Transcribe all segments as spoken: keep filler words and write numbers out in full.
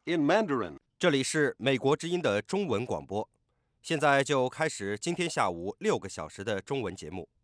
in Mandarin. 这里是美国之音的中文广播，现在就开始今天下午六个小时的中文节目。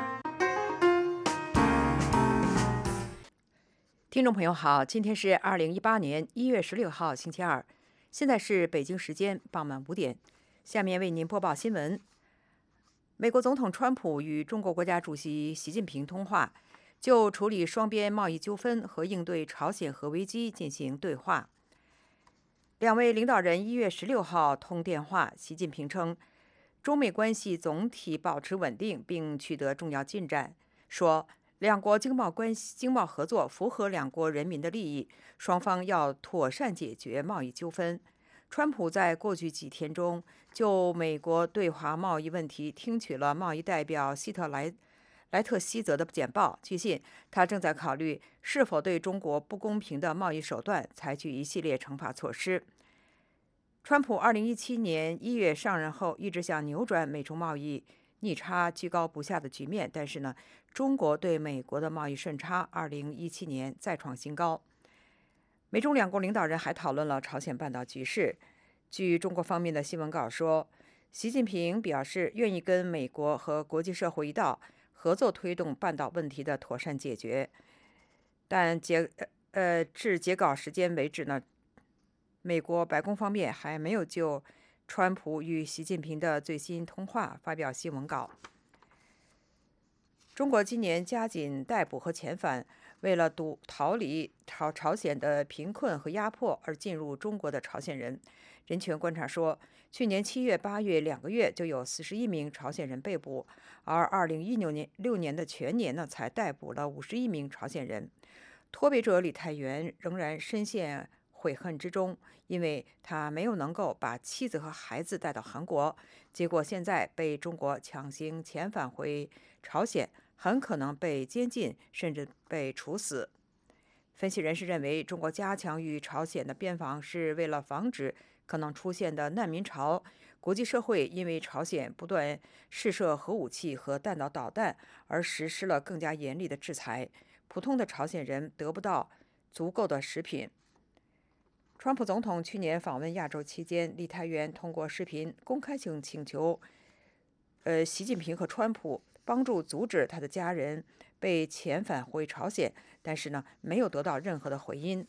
听众朋友好，今天是二零一八年一月十六号星期二，现在是北京时间傍晚五点，下面为您播报新闻。美国总统川普与中国国家主席习近平通话，就处理双边贸易纠纷和应对朝鲜核危机进行对话。两位领导人一月十六号通电话，习近平称，中美关系总体保持稳定，并取得重要进展，说两国经贸关系、经贸合作符合两国人民的利益，双方要妥善解决贸易纠纷。川普在过去几天中就美国对华贸易问题听取了贸易代表希特莱莱特希泽的简报。据信，他正在考虑是否对中国不公平的贸易手段采取一系列惩罚措施。川普二零一七年一月上任后，一直想扭转美中贸易逆差居高不下的局面，但是呢，中国对美国的贸易顺差二零一七年再创新高。美中两国领导人还讨论了朝鲜半岛局势。据中国方面的新闻稿说，习近平表示愿意跟美国和国际社会一道合作推动半岛问题的妥善解决，但截呃至截稿时间为止呢，美国白宫方面还没有就川普与习近平的最新通话发表新闻稿。中国今年加紧逮捕和遣返为了堵逃离朝朝鲜的贫困和压迫而进入中国的朝鲜人。人权观察说，去年七月、八月两个月就有四十一名朝鲜人被捕，而二零一六年六年的全年呢，才逮捕了五十一名朝鲜人。脱北者李泰元仍然深陷悔恨之中，因为他没有能够把妻子和孩子带到韩国，结果现在被中国强行遣返回朝鲜，很可能被监禁，甚至被处死。分析人士认为，中国加强与朝鲜的边防是为了防止可能出现的难民潮。国际社会因为朝鲜不断试射核武器和弹道导弹而实施了更加严厉的制裁，普通的朝鲜人得不到足够的食品。川普总统去年访问亚洲期间，李泰元通过视频公开请请求，呃，习近平和川普帮助阻止他的家人被遣返回朝鲜，但是呢，没有得到任何的回音。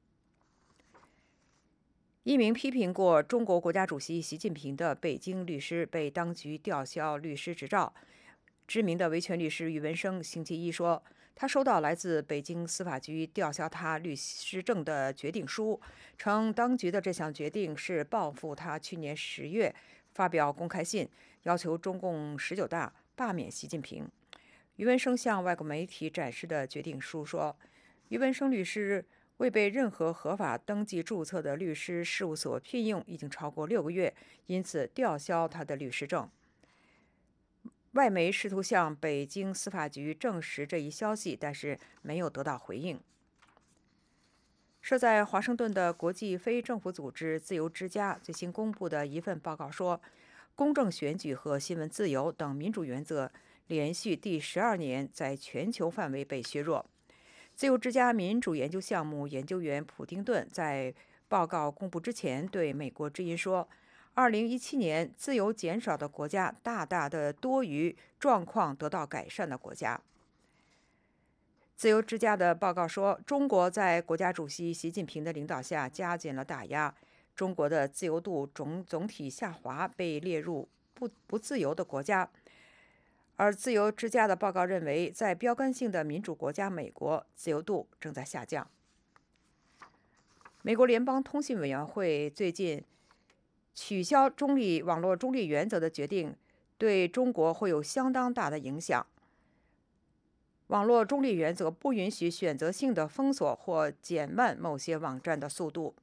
一名批评过中国国家主席习近平的北京律师被当局吊销律师执照。知名的维权律师于文生星期一说，他收到来自北京司法局吊销他律师证的决定书，称当局的这项决定是报复他去年十月发表公开信，要求中共十九大罢免习近平。于文生向外国媒体展示的决定书说，于文生律师未被任何合法登记注册的律师事务所聘用已经超过六个月，因此吊销他的律师证。外媒试图向北京司法局证实这一消息，但是没有得到回应。设在华盛顿的国际非政府组织自由之家最新公布的一份报告说，公正选举和新闻自由等民主原则连续第十二年在全球范围被削弱。自由之家民主研究项目研究员普丁顿在报告公布之前对美国之音说，二零一七年自由减少的国家大大的多于状况得到改善的国家。自由之家的报告说，中国在国家主席习近平的领导下加紧了打压，中国的自由度总总体下滑，被列入不不自由的国家。而自由之家的报告认为，在标杆性的民主国家美国，自由度正在下降。美国联邦通信委员会最近取消中立网络中立原则的决定，对中国会有相当大的影响。网络中立原则不允许选择性的封锁或减慢某些网站的速度。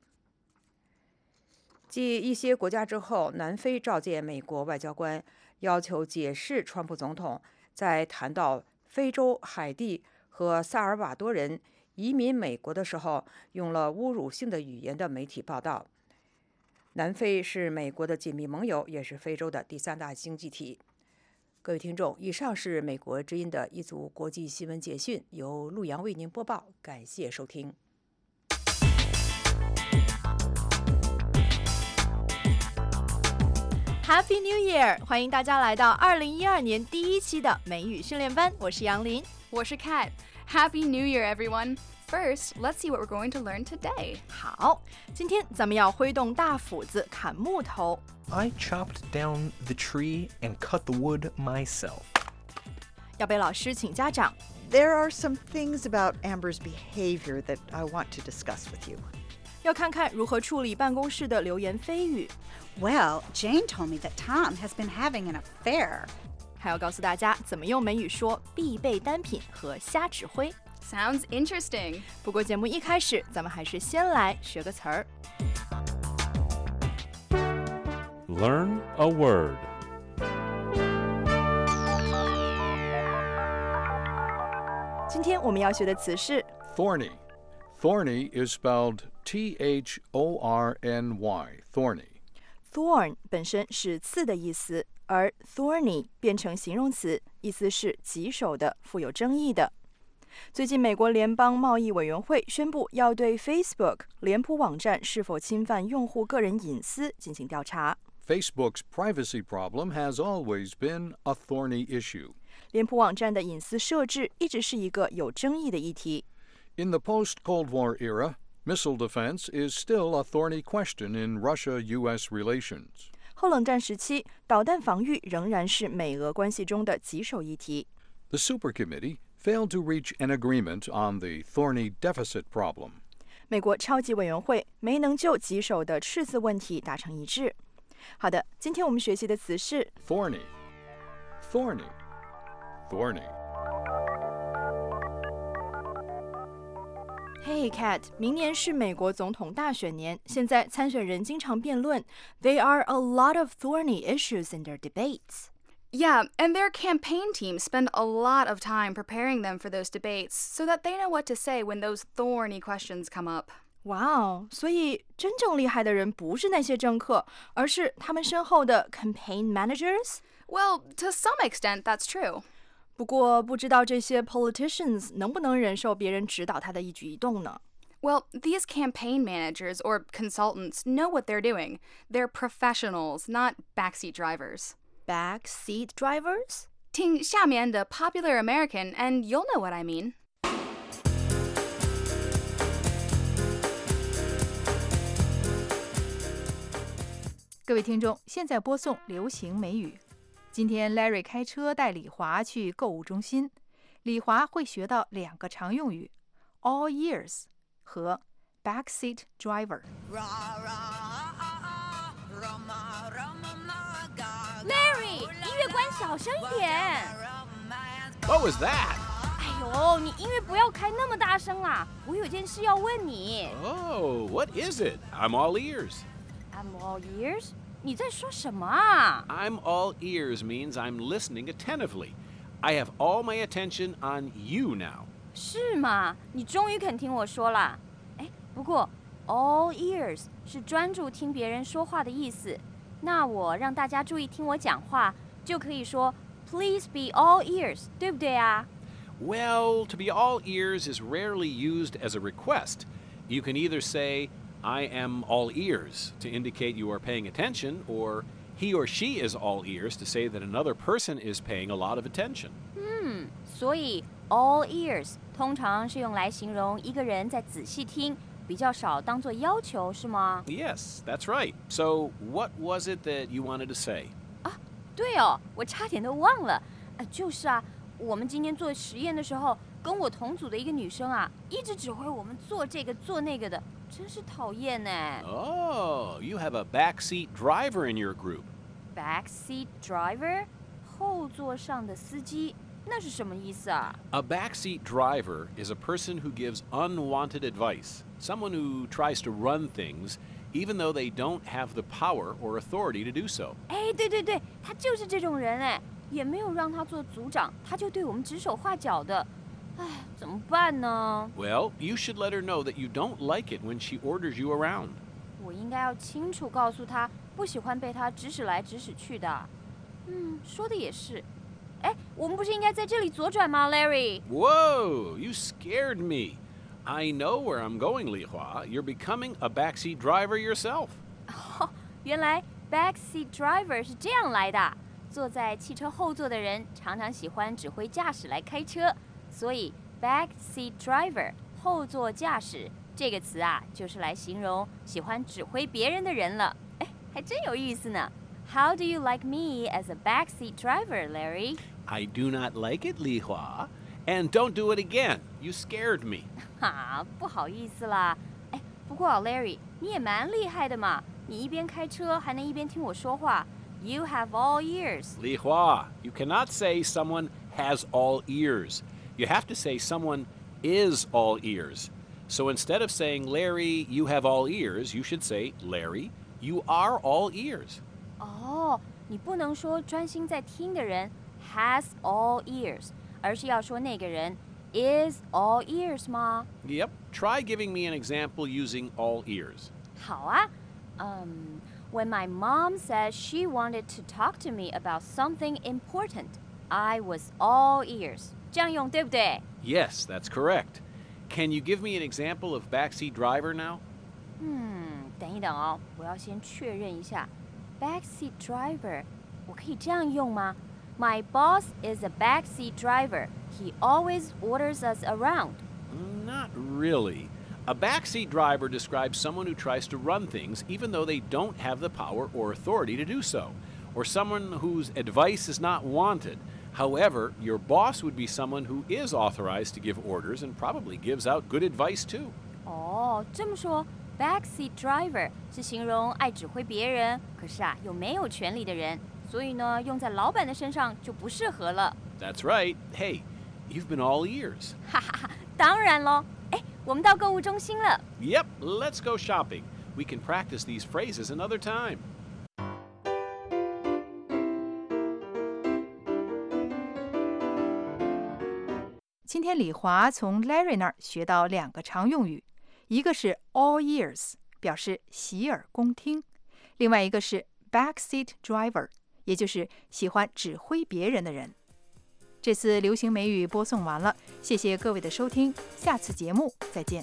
继一些国家之后，南非召见美国外交官，要求解释川普总统在谈到非洲、海地和萨尔瓦多人移民美国的时候用了侮辱性的语言的媒体报道。南非是美国的紧密盟友，也是非洲的第三大经济体。各位听众，以上是美国之音的一组国际新闻简讯，由陆洋为您播报，感谢收听。 Happy New Year！ 欢迎大家来到二零一二年第一期的美语训练班，我是杨林， 我是 Kat。Happy New Year, everyone! First, let's see what we're going to learn today. 好，今天咱们要挥动大斧子砍木头。 I chopped down the tree and cut the wood myself. 要被老师请家长。 There are some things about Amber's behavior that I want to discuss with you. 要看看如何处理办公室的流言蜚语。 Well, Jane told me that Tom has been having an affair. 还要告诉大家怎么用美语说必备单品和瞎指挥。 Sounds interesting. 不过节目一开始，咱们还是先来学个词儿。 Learn a word. 今天我们要学的词是 Thorny. Thorny is spelled T H O R N Y, thorny. thorn 本身是刺的意思，而 thorny 变成形容词，意思是棘手的、富有争议的。最近，美国联邦贸易委员会宣布要对 Facebook 脸谱网站是否侵犯用户个人隐私进行调查。 Facebook's privacy problem has always been a thorny issue. 脸谱网站的隐私设置一直是一个有争议的议题。 In the post-Cold War era, missile defense is still a thorny question in Russia-U S relations. 后冷战时期，导弹防御仍然是美俄关系中的棘手议题。 The Super Committee failed to reach an agreement on the thorny deficit problem. 美国超级委员会没能就棘手的赤字问题达成一致。好的，今天我们学习的词是 Thorny, thorny, thorny. Hey Kat， 明年是美国总统大选年，现在参选人经常辩论 There are a lot of thorny issues in their debates. Yeah, and their campaign teams spend a lot of time preparing them for those debates so that they know what to say when those thorny questions come up. 哇哦，所以真正厉害的人不是那些政客，而是他们身后的 campaign managers? Well, to some extent, that's true. 不过不知道这些 politicians 能不能忍受别人指导他的一举一动呢？ Well, these campaign managers or consultants know what they're doing. They're professionals, not backseat drivers. Backseat drivers? 听下面的 Popular American and you'll know what I mean. 各位听众，现在播送流行美语。今天 Larry 开车带李华去购物中心，李华会学到两个常用语 all ears 和 backseat driver。 Larry， 音乐关小声一点。 What was that? 哎呦，你音乐不要开那么大声啦，我有件事要问你。 Oh, what is it? I'm all ears. I'm all ears？ 你在说什么啊？ I'm all ears means I'm listening attentively. I have all my attention on you now. 是吗？你终于肯听我说啦。哎，不过 all ears 是专注听别人说话的意思。那我让大家注意听我讲话，就可以说 Please be all ears， 对不对啊？ Well, to be all ears is rarely used as a request. You can either say, I am all ears to indicate you are paying attention, or he or she is all ears to say that another person is paying a lot of attention. 嗯，所以 all ears 通常是用来形容一个人在仔细听，比较少当作要求，是吗？ Yes, that's right. So, what was it that you wanted to say? 啊，对哦，我差点都忘了。啊，就是啊，我们今天做实验的时候，跟我同组的一个女生啊，一直指挥我们做这个做那个的。真是讨厌呢。 Oh, you have a backseat driver in your group. Backseat driver? 后座上的司机，那是什么意思啊？ A backseat driver is a person who gives unwanted advice, someone who tries to run things even though they don't have the power or authority to do so. 哎，对对对，他就是这种人哎，也没有让他做组长，他就对我们指手画脚的。唉，怎么办呢？ Well, you should let her know that you don't like it when she orders you around. 我应该要清楚告诉他，不喜欢被他指使来指使去的。嗯，说的也是。哎，我们不是应该在这里左转吗 ，Larry？ Whoa, you scared me. I know where I'm going, Li Hua. You're becoming a backseat driver yourself. 哦，原来 backseat driver 是这样来的，坐在汽车后座的人常常喜欢指挥驾驶来开车，所以 backseat driver 后座驾驶这个词啊，就是来形容喜欢指挥别人的人了。哎，还真有意思呢。How do you like me as a backseat driver, Larry? I do not like it, Li Hua. And don't do it again. You scared me. 哈，不好意思啦。哎，不过 Larry， 你也蛮厉害的嘛，你一边开车还能一边听我说话。You have all ears. Li Hua, you cannot say someone has all ears. You have to say someone is all ears. So instead of saying, Larry, you have all ears, you should say, Larry, you are all ears. 哦，你不能说专心在听的人 has all ears， 而是要说那个人 is all ears 吗？ Yep. Try giving me an example using all ears. 好啊。Um, when my mom said she wanted to talk to me about something important, I was all ears. 这样用对不对？ Yes, that's correct. Can you give me an example of backseat driver now? 嗯，等一等哦，我要先确认一下。Backseat driver， 我可以这样用吗？ My boss is a backseat driver. He always orders us around. Not really. A backseat driver describes someone who tries to run things even though they don't have the power or authority to do so, or someone whose advice is not wanted. However, your boss would be someone who is authorized to give orders and probably gives out good advice too. 哦，这么说 ，backseat driver 是形容爱指挥别人，可是啊又没有权利的人，所以呢，用在老板的身上就不适合了。 That's right. Hey, you've been all ears. 哈哈哈，当然咯。哎，我们到购物中心了。 Yep, let's go shopping. We can practice these phrases another time. 今天李华从 Larry 那儿学到两个常用语，一个是 all ears， 表示洗耳恭听；另外一个是 backseat driver， 也就是喜欢指挥别人的人。这次流行美语播送完了，谢谢各位的收听，下次节目再见。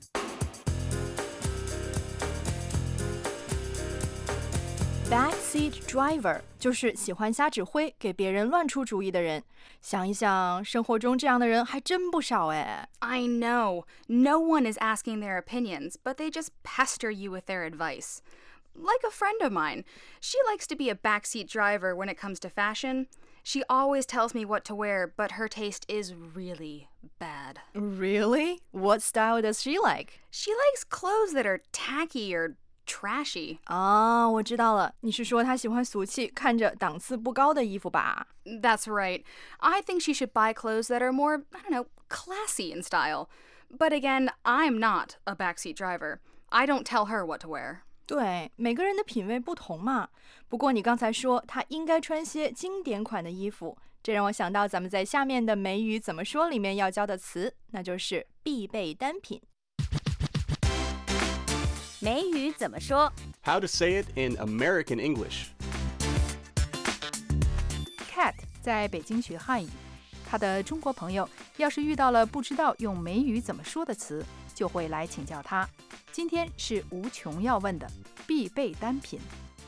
Backseat driver 就是喜欢瞎指挥，给别人乱出主意的人。想一想，生活中这样的人还真不少哎。 I know. No one is asking their opinions, but they just pester you with their advice. Like a friend of mine. She likes to be a backseat driver when it comes to fashion. She always tells me what to wear, but her taste is really bad. Really? What style does she like? She likes clothes that are tacky or trashy. 啊，我知道了，你是说她喜欢俗气、看着档次不高的衣服吧？ That's right. I think she should buy clothes that are more, I don't know, classy in style. But again, I'm not a backseat driver. I don't tell her what to wear. 对，每个人的品味不同嘛。不过你刚才说她应该穿些经典款的衣服，这让我想到咱们在下面的美语怎么说里面要教的词，那就是必备单品。 美语怎么说 How to say it in American English. Cat 在北京学汉语，他的中国朋友要是遇到了不知道用美语怎么说的词，就会来请教他。今天是无穷要问的必备单品。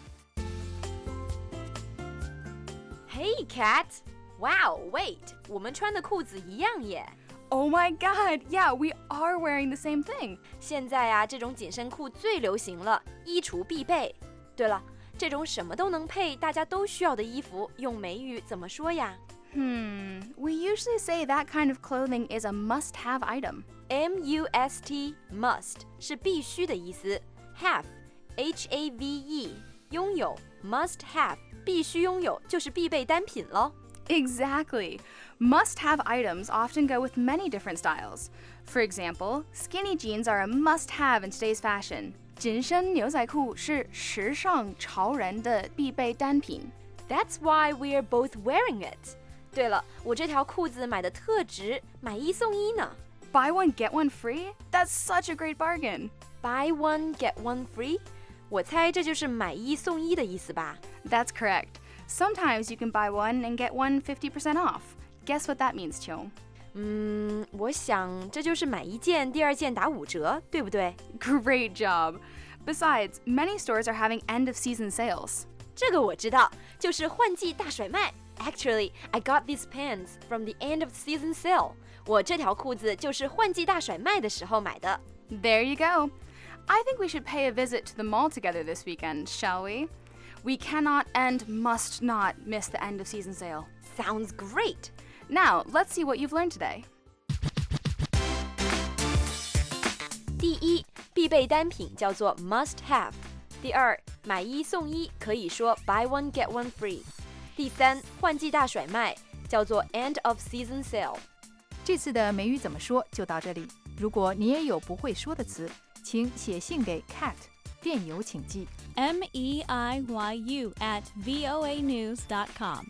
Hey, Cat! Wow, wait! 我们穿的裤子一样耶。 Oh my god, yeah, we are wearing the same thing. 现在啊，这种紧身裤最流行了，衣橱必备。对了，这种什么都能配，大家都需要的衣服，用美语怎么说呀？ Hmm, we usually say that kind of clothing is a must-have item. M U S T, must 是必须的意思。Have, H A V E, 拥有 must have 必须拥有就是必备单品咯。 Exactly. Must-have items often go with many different styles. For example, skinny jeans are a must-have in today's fashion. 紧身牛仔裤是时尚潮人的必备单品。 That's why we're both wearing it. 对了，我这条裤子买的特值，买一送一呢。 Buy one, get one free? That's such a great bargain. Buy one, get one free? 我猜这就是买一送一的意思吧。 That's correct. Sometimes you can buy one and get one fifty percent off. Guess what that means, Qiong? 嗯，我想这就是买一件，第二件打五折，对不对？ Great job. Besides, many stores are having end-of-season sales. 这个我知道，就是换季大甩卖。Actually, I got these pants from the end-of-season sale. 我这条裤子就是换季大甩卖的时候买的。 There you go. I think we should pay a visit to the mall together this weekend, shall we? We cannot and must not miss the end-of-season sale. Sounds great. Now, let's see what you've learned today. 第一，必备单品叫做 must have。第二，买一送一可以说 buy one get one free。第三，换季大甩卖叫做 end of season sale。 这次的美语怎么说就到这里。如果你也有不会说的词，请写信给 Kat， 电邮请寄 m e i y u at v o a news dot com。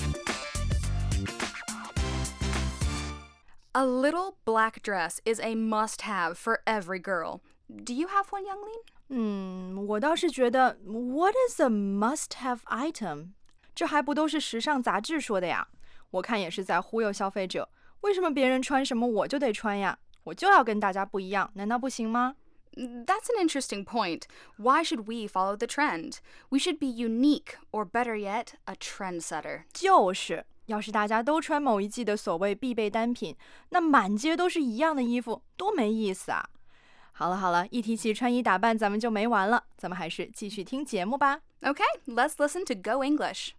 A little black dress is a must-have for every girl. Do you have one, Younglin? 嗯，我倒是觉得 What is a must-have item？ 这还不都是时尚杂志说的呀？我看也是在忽悠消费者。为什么别人穿什么我就得穿呀？我就要跟大家不一样，难道不行吗？ That's an interesting point. Why should we follow the trend? We should be unique, or better yet, a trendsetter. 就是，要是大家都穿某一季的所谓必备单品，那满街都是一样的衣服，多没意思啊！好了好了，一提起穿衣打扮，咱们就没完了，咱们还是继续听节目吧。 Okay, let's listen to Go English.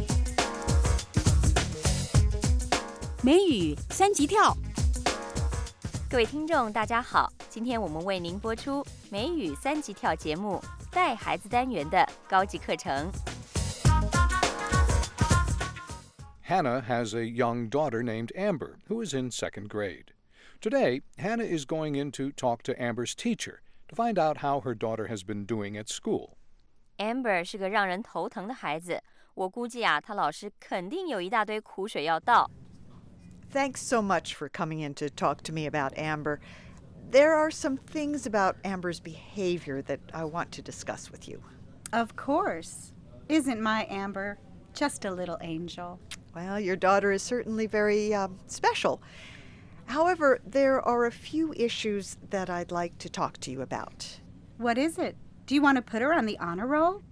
美语三级跳。 各位听众，大家好，今天我们为您播出美语三级跳节目带孩子单元的高级课程。 Hannah has a young daughter named Amber, who is in second grade. Today, Hannah is going in to talk to Amber's teacher to find out how her daughter has been doing at school. Amber 是个让人头疼的孩子，我估计啊，他老师肯定有一大堆苦水要倒。 Thanks so much for coming in to talk to me about Amber. There are some things about Amber's behavior that I want to discuss with you. Of course. Isn't my Amber just a little angel? Well, your daughter is certainly very um, special. However, there are a few issues that I'd like to talk to you about. What is it? Do you want to put her on the honor roll?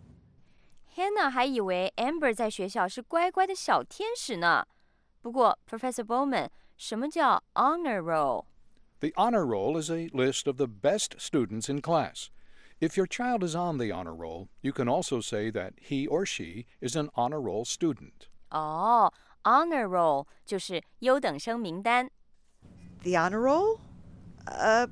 Hannah 还以为 Amber 在学校是乖乖的小天使呢。不过 Professor Bowman， 什么叫 honor roll? The honor roll is a list of the best students in class. If your child is on the honor roll, you can also say that he or she is an honor roll student. 哦、oh, honor roll 就是优等生名单。 The honor roll? Uh,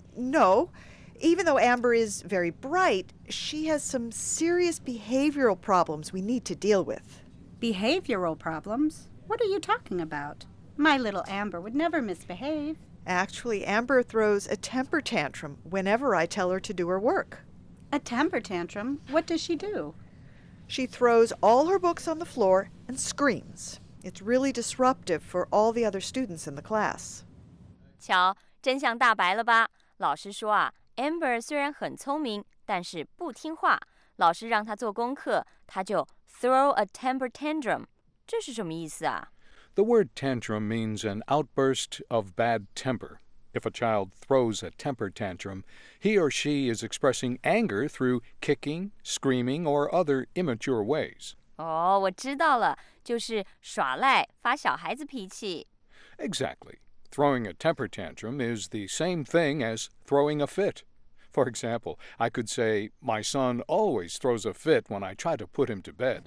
no. Even though Amber is very bright, she has some serious behavioral problems we need to deal with. Behavioral problems? What are you talking about? My little Amber would never misbehave. Actually, Amber throws a temper tantrum whenever I tell her to do her work. A temper tantrum? What does she do? She throws all her books on the floor and screams. It's really disruptive for all the other students in the class. 瞧，真相大白了吧？老师说啊 ，Amber 虽然很聪明，但是不听话。老师让她做功课，她就 throw a temper tantrum。这是什么意思啊？ The word tantrum means an outburst of bad temper. If a child throws a temper tantrum, he or she is expressing anger through kicking, screaming, or other immature ways. 哦，我知道了，就是耍赖，发小孩子脾气。 Exactly. Throwing a temper tantrum is the same thing as throwing a fit. For example, I could say, my son always throws a fit when I try to put him to bed.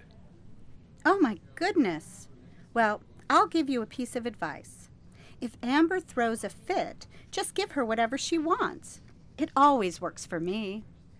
Oh, my goodness. Well, I'll give you a piece of advice. If Amber throws a fit, just give her whatever she wants. It always works for me.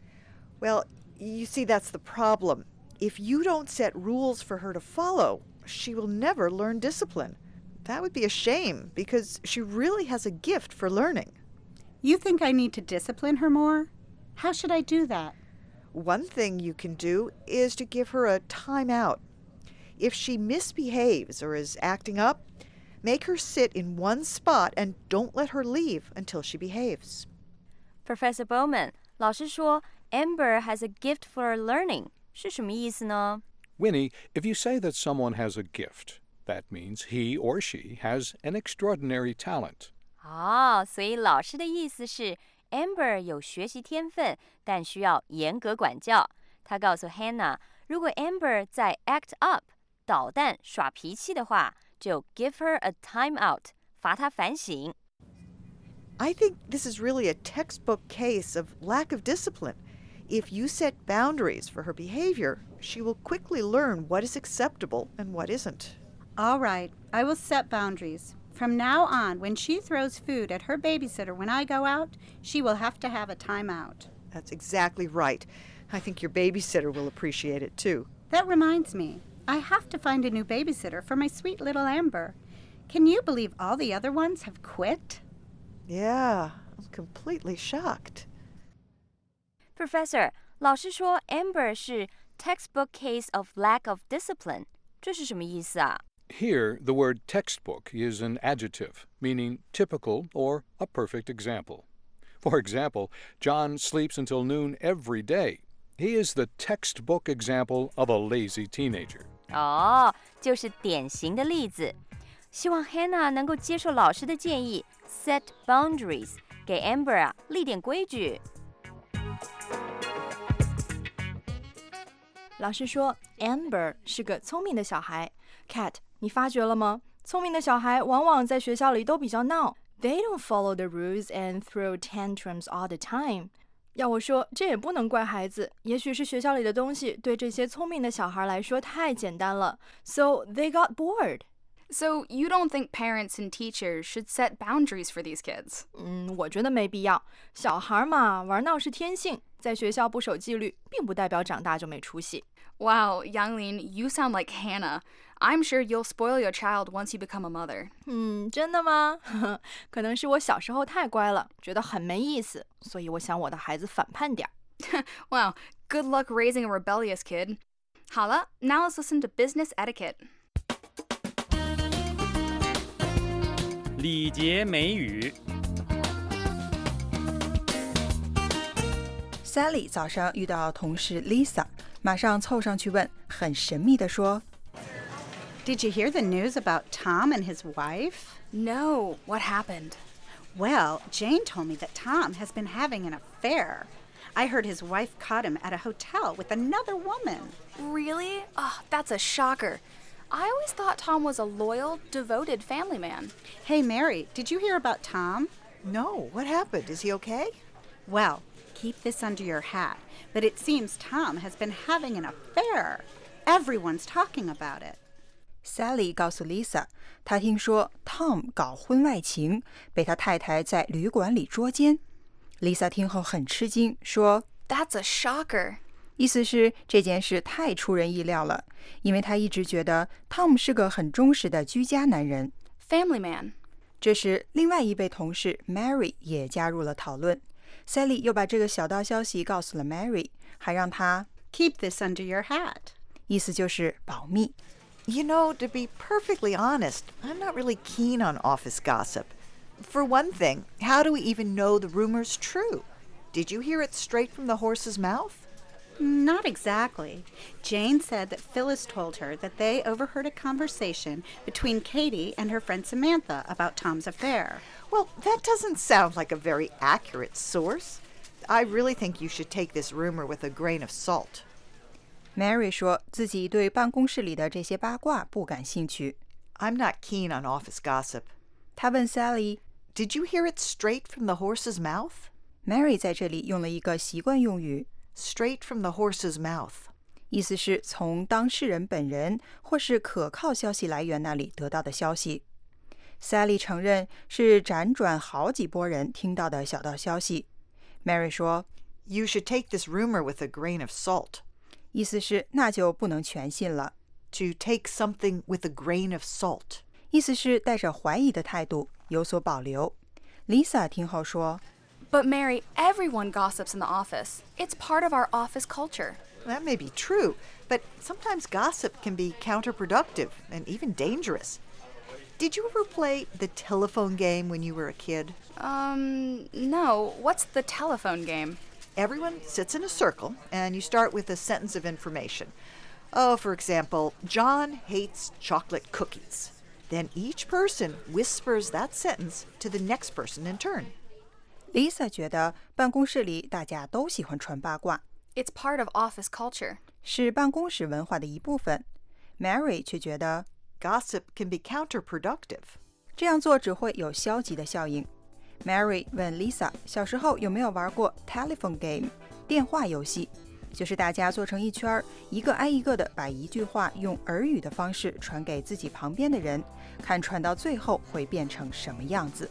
Well, you see, that's the problem. If you don't set rules for her to follow, she will never learn discipline. That would be a shame, because she really has a gift for learning. You think I need to discipline her more? How should I do that? One thing you can do is to give her a time out. If she misbehaves or is acting up, make her sit in one spot and don't let her leave until she behaves. Professor Bowman， 老师说 Amber has a gift for learning， 是什么意思呢？ Winnie, if you say that someone has a gift, that means he or she has an extraordinary talent. 哦，所以老师的意思是 Amber 有学习天分，但需要严格管教。他告诉 Hannah， 如果 Amber 在 act up 捣蛋耍脾气的话，就 give her a time out， 罚她反省。 I think this is really a textbook case of lack of discipline. If you set boundaries for her behavior, she will quickly learn what is acceptable and what isn't. All right, I will set boundaries. From now on, when she throws food at her babysitter when I go out, she will have to have a timeout. That's exactly right. I think your babysitter will appreciate it too. That reminds me, I have to find a new babysitter for my sweet little Amber. Can you believe all the other ones have quit? Yeah, I'm completely shocked. Professor, 老师说 Amber 是 textbook case of lack of discipline， 这是什么意思啊？ Here, the word textbook is an adjective, meaning typical or a perfect example. For example, John sleeps until noon every day. He is the textbook example of a lazy teenager. 哦，就是典型的例子。希望 Hannah 能够接受老师的建议 ，set boundaries， 给 Amber 啊立点规矩。 老师说 Amber 是个聪明的小孩。Kat， 你发觉了吗？聪明的小孩往往在学校里都比较闹。They don't follow the rules and throw tantrums all the time. 要我说，这也不能怪孩子，也许是学校里的东西对这些聪明的小孩来说太简单了。So they got bored. So you don't think parents and teachers should set boundaries for these kids? 嗯，我觉得没必要。小孩嘛，玩闹是天性，在学校不守纪律，并不代表长大就没出息。 Wow, Yanglin, you sound like Hannah. I'm sure you'll spoil your child once you become a mother. 嗯，真的吗？可能是我小时候太乖了，觉得很没意思，所以我想我的孩子反叛点。 Wow, good luck raising a rebellious kid. 好了， now let's listen to business etiquette. 礼节美语。 Sally 早上遇到同事 Lisa， 马上凑上去问，很神秘地说 Did you hear the news about Tom and his wife? No, what happened? Well, Jane told me that Tom has been having an affair. I heard his wife caught him at a hotel with another woman. Really? Oh, that's a shocker. I always thought Tom was a loyal, devoted family man. Hey, Mary, did you hear about Tom? No, what happened? Is he okay? Well, keep this under your hat, but it seems Tom has been having an affair. Everyone's talking about it. Sally 告诉 Lisa， 她听说 Tom 搞婚外情，被他太太在旅馆里捉奸。Lisa 听后很吃惊，说 That's a shocker. 意思是这件事太出人意料了，因为她一直觉得 Tom 是个很忠实的居家男人。 Family man. 这时，另外一位同事 Mary 也加入了讨论。Sally 又把这个小道消息告诉了 Mary， 还让她 Keep this under your hat. 意思就是保密。 You know, to be perfectly honest, I'm not really keen on office gossip. For one thing, how do we even know the rumor's true? Did you hear it straight from the horse's mouth? Not exactly. Jane said that Phyllis told her that they overheard a conversation between Katie and her friend Samantha about Tom's affair. Well, that doesn't sound like a very accurate source. I really think you should take this rumor with a grain of salt. Mary 说自己对办公室里的这些八卦不感兴趣。 I'm not keen on office gossip. 她问 Sally, Did you hear it straight from the horse's mouth? Mary 在这里用了一个习惯用语 Straight from the horse's mouth. 意思是从当事人本人或是可靠消息来源那里得到的消息。Sally 承认是辗转好几拨人听到的小道消息。Mary 说 You should take this rumor with a grain of salt. 意思是那就不能全信了。 To take something with a grain of salt. 意思是带着怀疑的态度，有所保留。Lisa 听后说 But Mary, everyone gossips in the office. It's part of our office culture. That may be true, but sometimes gossip can be counterproductive and even dangerous. Did you ever play the telephone game when you were a kid? Um, no. What's the telephone game? Everyone sits in a circle, and you start with a sentence of information. Oh, for example, John hates chocolate cookies. Then each person whispers that sentence to the next person in turn. Lisa 觉得办公室里大家都喜欢传八卦， It's part of office culture. 是办公室文化的一部分。Mary 却觉得 Gossip can be counterproductive. 这样做只会有消极的效应。Mary 问 Lisa 小时候有没有玩过 telephone game 电话游戏，就是大家坐成一圈，一个挨一个的把一句话用耳语的方式传给自己旁边的人，看传到最后会变成什么样子。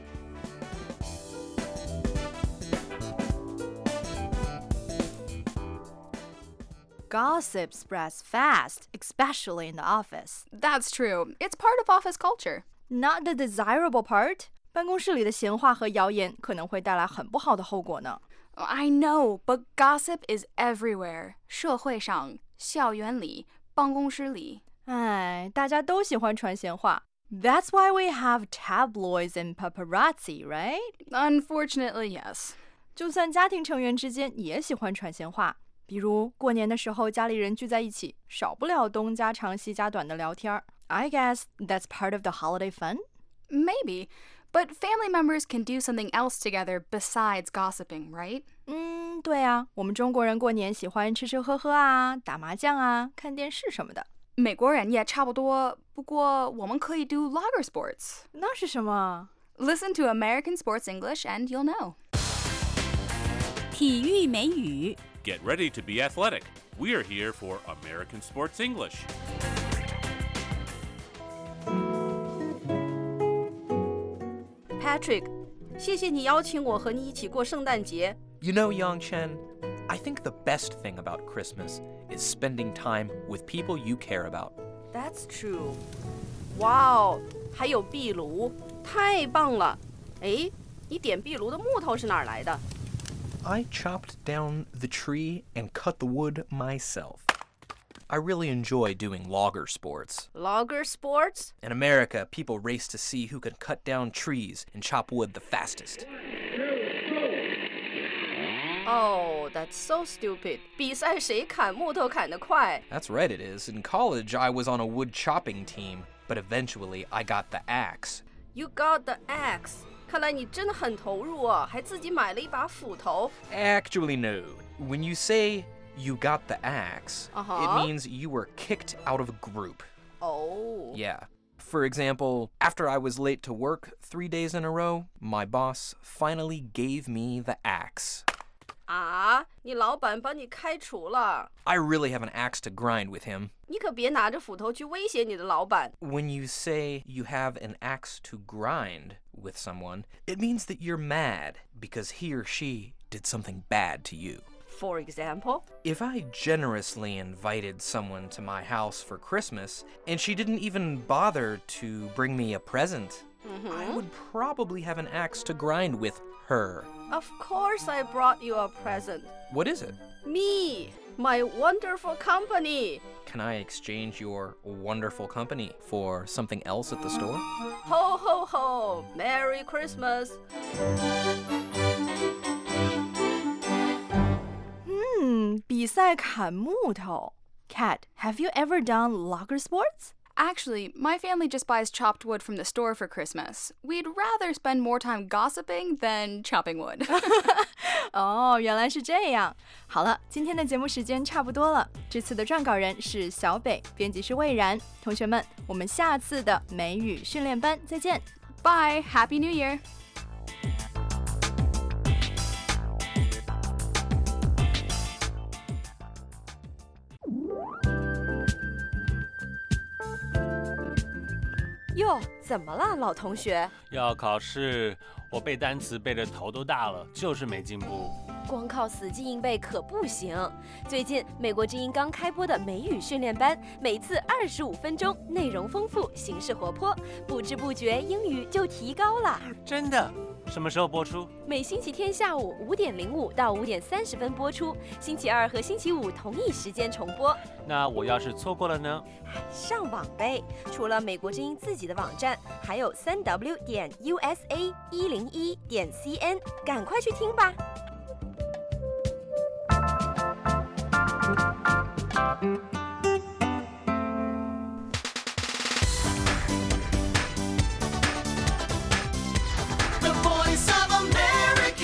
Gossip spreads fast, especially in the office. That's true. It's part of office culture. Not the desirable part. 办公室里的闲话和谣言可能会带来很不好的后果呢。 I know, but gossip is everywhere. 社会上、校园里、办公室里。 哎，大家都喜欢传闲话。That's why we have tabloids and paparazzi, right? Unfortunately, yes. 就算家庭成员之间也喜欢传闲话。比如过年的时候，家里人聚在一起，少不了东家长西家短的聊天。I guess that's part of the holiday fun? Maybe, but family members can do something else together besides gossiping, right? 嗯，对啊，我们中国人过年喜欢吃吃喝喝啊，打麻将啊，看电视什么的。 美国人也差不多，不过我们可以 do lager sports. 那是什么？ Listen to American Sports English and you'll know. 体育美语 Get ready to be athletic. We're here for American Sports English. Patrick, 谢谢你邀请我和你一起过圣诞节。 You know, Yang Chen, I think the best thing about Christmas is spending time with people you care about. That's true. Wow, 还有壁炉，太棒了！哎，你点壁炉的木头是哪儿来的？ I chopped down the tree and cut the wood myself. I really enjoy doing logger sports. Logger sports? In America, people race to see who can cut down trees and chop wood the fastest. Oh, that's so stupid. 比赛谁砍木头砍得快？ That's right, it is. In college, I was on a wood chopping team, but eventually I got the axe. You got the axe. 看来你真的很投入啊，还自己买了一把斧头。 Actually, no. When you say you got the axe, uh-huh. it means you were kicked out of a group. Oh. Yeah. For example, after I was late to work three days in a row, my boss finally gave me the axe. 啊，你老板把你开除了。 I really have an axe to grind with him. 你可别拿着斧头去威胁你的老板。 When you say you have an axe to grind with someone, it means that you're mad because he or she did something bad to you. For example? If I generously invited someone to my house for Christmas and she didn't even bother to bring me a present, mm-hmm. I would probably have an axe to grind with her. Of course I brought you a present. What is it? Me, my wonderful company. Can I exchange your wonderful company for something else at the store? Ho, ho, ho. Merry Christmas. 嗯，比赛砍木头。Kat, have you ever done logger sports? Actually, my family just buys chopped wood from the store for Christmas. We'd rather spend more time gossiping than chopping wood. 哦，原来是这样。好了，今天的节目时间差不多了。这次的撰稿人是小北，编辑是魏然。同学们，我们下次的美语训练班再见。 Bye, Happy New Year. Yo, 怎么了，老同学？ 要考试，我背单词背得头都大了，就是没进步。 光靠死记硬背可不行。最近美国之音刚开播的美语训练班，每次二十五分钟，内容丰富，形式活泼，不知不觉英语就提高了。 真的？什么时候播出？ 每星期天下午五点零五到五点三十分播出，星期二和星期五同一时间重播。 那我要是错过了呢？ 上网呗！除了美国之音自己的网站，还有三 w 点 u s a 一零一点 c n， 赶快去听吧。 The Voice of America.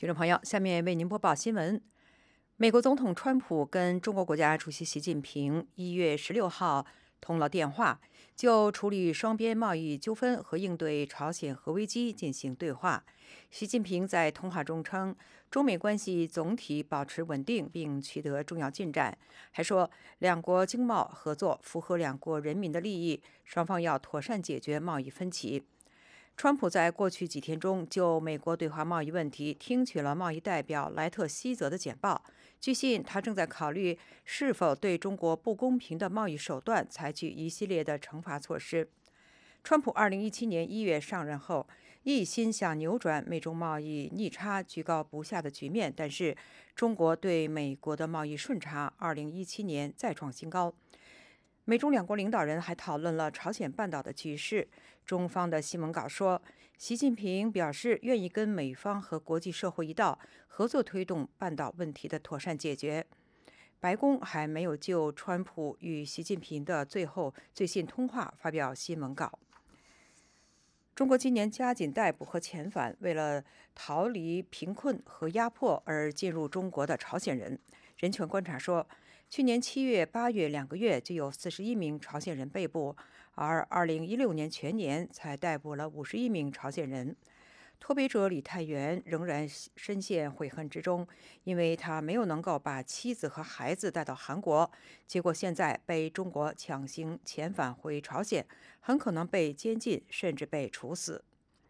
众朋友，下面为您播报新闻。美国总统川普跟中国国家主席习近平一月十六号通了电话，就处理双边贸易纠纷和应对朝鲜核危机进行对话。习近平在通话中称，中美关系总体保持稳定并取得重要进展，还说两国经贸合作符合两国人民的利益，双方要妥善解决贸易分歧。川普在过去几天中就美国对华贸易问题听取了贸易代表莱特希泽的简报。据悉，他正在考虑是否对中国不公平的贸易手段采取一系列的惩罚措施。川普二零一七年一月上任后，一心想扭转美中贸易逆差居高不下的局面，但是中国对美国的贸易顺差二零一七年再创新高。美中两国领导人还讨论了朝鲜半岛的局势。中方的新闻稿说，习近平表示愿意跟美方和国际社会一道，合作推动半岛问题的妥善解决。白宫还没有就川普与习近平的最后最新通话发表新闻稿。中国今年加紧逮捕和遣返为了逃离贫困和压迫而进入中国的朝鲜人。人权观察说，去年七月、八月两个月就有四十一名朝鲜人被捕，而二零一六年全年才逮捕了五十一名朝鲜人。脱北者李泰元仍然深陷悔恨之中，因为他没有能够把妻子和孩子带到韩国，结果现在被中国强行遣返回朝鲜，很可能被监禁，甚至被处死。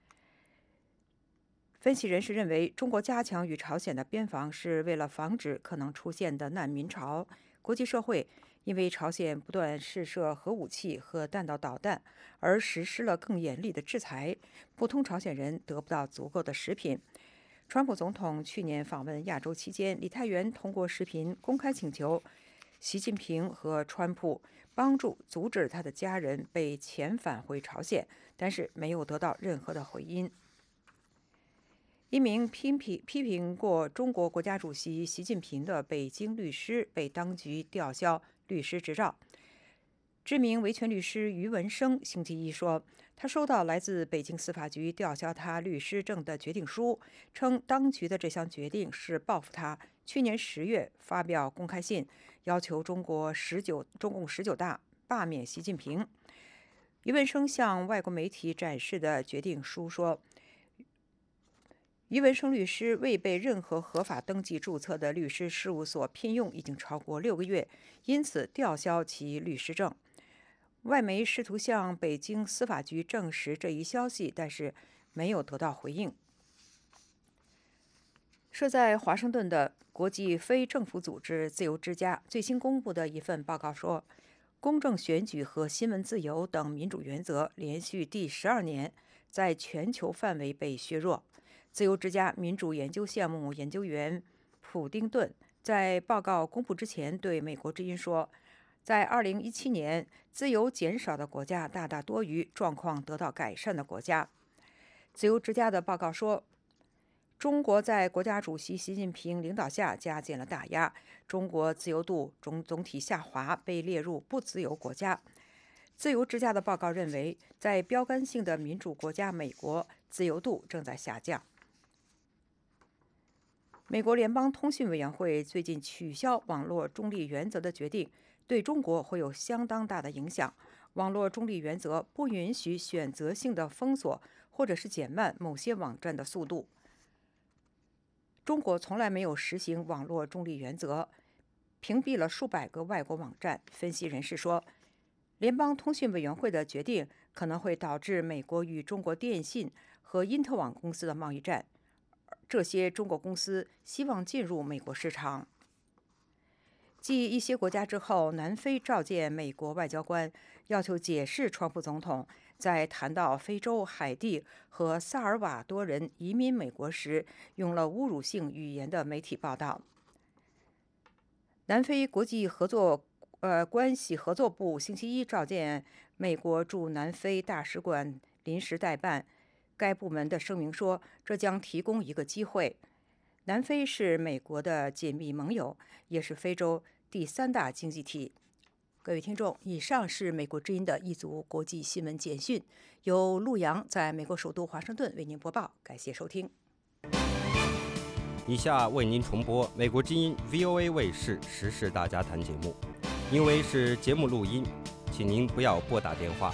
分析人士认为，中国加强与朝鲜的边防是为了防止可能出现的难民潮。国际社会因为朝鲜不断试射核武器和弹道导弹而实施了更严厉的制裁，普通朝鲜人得不到足够的食品。川普总统去年访问亚洲期间，李泰元通过视频公开请求习近平和川普帮助阻止他的家人被遣返回朝鲜，但是没有得到任何的回音。一名批评批评过中国国家主席习近平的北京律师被当局吊销律师执照。知名维权律师于文生星期一说，他收到来自北京司法局吊销他律师证的决定书，称当局的这项决定是报复他去年十月发表公开信，要求中国十九中共十九大罢免习近平。于文生向外国媒体展示的决定书说，于文生律师未被任何合法登记注册的律师事务所聘用已经超过六个月，因此吊销其律师证。外媒试图向北京司法局证实这一消息，但是没有得到回应。设在华盛顿的国际非政府组织自由之家最新公布的一份报告说，公正选举和新闻自由等民主原则连续第十二年在全球范围被削弱。自由之家民主研究项目研究员普丁顿在报告公布之前对美国之音说，在二零一七年，自由减少的国家大大多于状况得到改善的国家。自由之家的报告说，中国在国家主席习近平领导下加紧了打压，中国自由度总总体下滑，被列入不自由国家。自由之家的报告认为，在标杆性的民主国家美国，自由度正在下降。美国联邦通讯委员会最近取消网络中立原则的决定，对中国会有相当大的影响。网络中立原则不允许选择性的封锁或者是减慢某些网站的速度。中国从来没有实行网络中立原则，屏蔽了数百个外国网站。分析人士说，联邦通讯委员会的决定可能会导致美国与中国电信和因特网公司的贸易战。这些中国公司希望进入美国市场。继一些国家之后，南非召见美国外交官，要求解释川普总统在谈到非洲、海地和萨尔瓦多人移民美国时用了侮辱性语言的媒体报道。南非国际合作呃关系合作部星期一召见美国驻南非大使馆临时代办。该部门的声明说，这将提供一个机会。南非是美国的紧密盟友，也是非洲第三大经济体。各位听众，以上是美国之音的一组国际新闻简讯，由陆洋在美国首都华盛顿为您播报，感谢收听。 以下为您重播美国之音 V O A 卫视时事大家谈节目，因为是节目录音，请您不要拨打电话。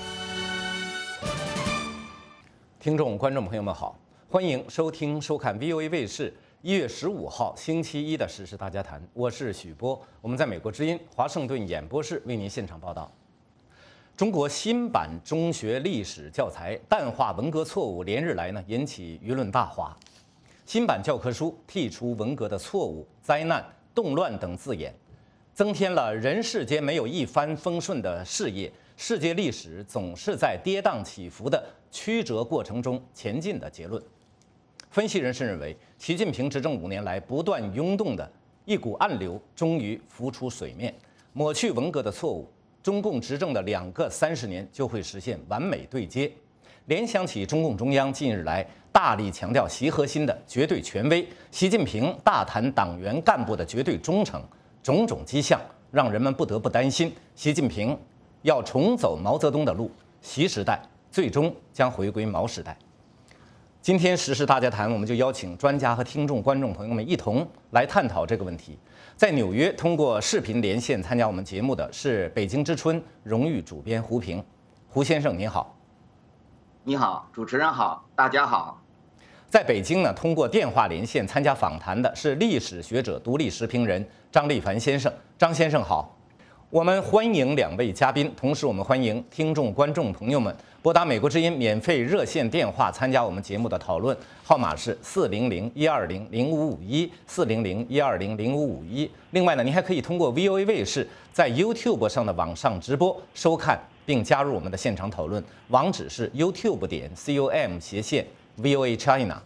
听众、观众朋友们好，欢迎收听、收看 V O A 卫视一月十五号星期一的时事大家谈，我是许波，我们在美国之音华盛顿演播室为您现场报道。中国新版中学历史教材淡化文革错误，连日来呢引起舆论大哗。新版教科书剔除文革的错误、灾难、动乱等字眼，增添了人世间没有一帆风顺的事业，世界历史总是在跌宕起伏的曲折过程中前进的结论。分析人士认为，习近平执政五年来不断涌动的一股暗流终于浮出水面，抹去文革的错误，中共执政的两个三十年就会实现完美对接。联想起中共中央近日来大力强调习核心的绝对权威，习近平大谈党员干部的绝对忠诚，种种迹象让人们不得不担心，习近平要重走毛泽东的路，习时代最终将回归毛时代。今天时事大家谈，我们就邀请专家和听众、观众朋友们一同来探讨这个问题。在纽约通过视频连线参加我们节目的是北京之春荣誉主编胡平，胡先生您好。 你好，主持人好，大家好。 在北京呢，通过电话连线参加访谈的是历史学者、独立时评人张立凡先生。张先生好。我们欢迎两位嘉宾，同时我们欢迎听众、观众朋友们拨打美国之音免费热线电话参加我们节目的讨论，号码是四零零一二零零五五一四零零一二零零五五一。另外呢，您还可以通过 V O A 卫视在 YouTube 上的网上直播收看并加入我们的现场讨论，网址是 YouTube 点 com 斜线 V O A China。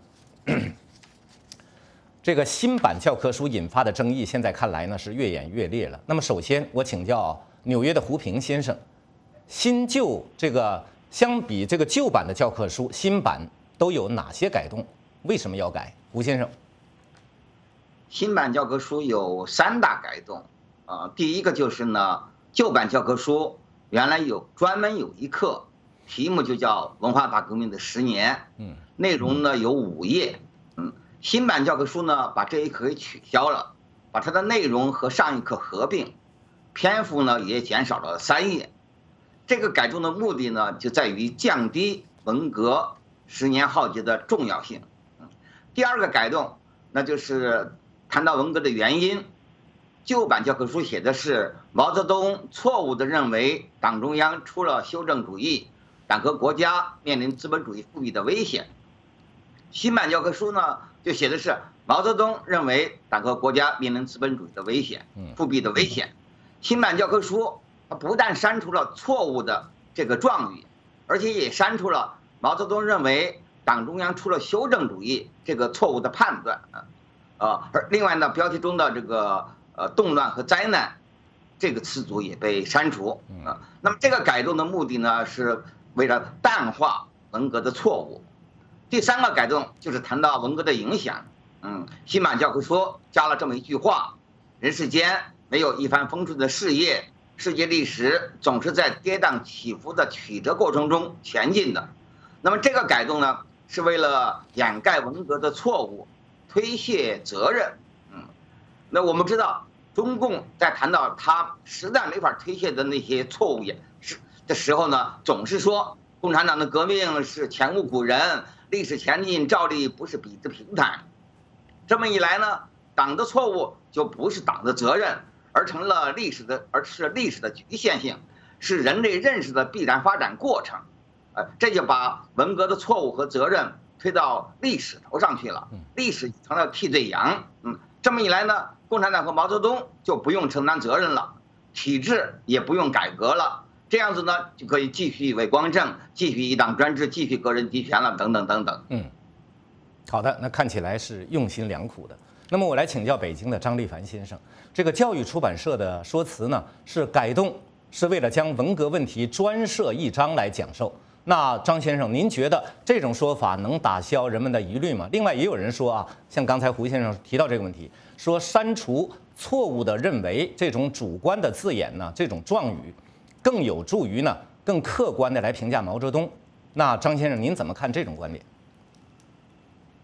这个新版教科书引发的争议，现在看来呢是越演越烈了。那么首先我请教纽约的胡平先生，新旧这个相比这个旧版的教科书，新版都有哪些改动？为什么要改？胡先生。 新版教科书有三大改动啊、呃，第一个就是呢，旧版教科书原来有专门有一课，题目就叫文化大革命的十年，嗯，内容呢有五页，嗯，新版教科书呢把这一课给取消了，把它的内容和上一课合并，篇幅呢也减少了三页。这个改动的目的呢就在于降低文革十年浩劫的重要性。嗯，第二个改动那就是谈到文革的原因。旧版教科书写的是毛泽东错误地认为党中央出了修正主义，党和国家面临资本主义复辟的危险。新版教科书呢，就写的是毛泽东认为党和国家面临资本主义的危险、复辟的危险。新版教科书它不但删除了错误的这个状语，而且也删除了毛泽东认为党中央出了修正主义这个错误的判断啊。呃，而另外呢，标题中的这个呃动乱和灾难这个词组也被删除啊。那么这个改动的目的呢，是为了淡化文革的错误。第三个改动就是谈到文革的影响。嗯，新版教科书加了这么一句话：人世间没有一帆风顺的事业，世界历史总是在跌宕起伏的曲折过程中前进的。那么这个改动呢，是为了掩盖文革的错误，推卸责任。嗯，那我们知道，中共在谈到他实在没法推卸的那些错误也是的时候呢，总是说共产党的革命是前无古人，历史前进照例不是笔直平坦。这么一来呢，党的错误就不是党的责任，而成了历史的，而是历史的局限性，是人类认识的必然发展过程。呃，这就把文革的错误和责任推到历史头上去了，历史成了替罪羊。嗯，这么一来呢，共产党和毛泽东就不用承担责任了，体制也不用改革了，这样子呢就可以继续伪光正，继续一党专制，继续个人集权了，等等等等。 嗯，好的，那看起来是用心良苦的。那么我来请教北京的张立凡先生，这个教育出版社的说辞呢是改动，是为了将文革问题专设一章来讲授。那张先生，您觉得这种说法能打消人们的疑虑吗？另外也有人说啊，像刚才胡先生提到这个问题，说删除错误的认为这种主观的字眼呢，这种状语，更有助于呢更客观的来评价毛泽东。那张先生，您怎么看这种观点？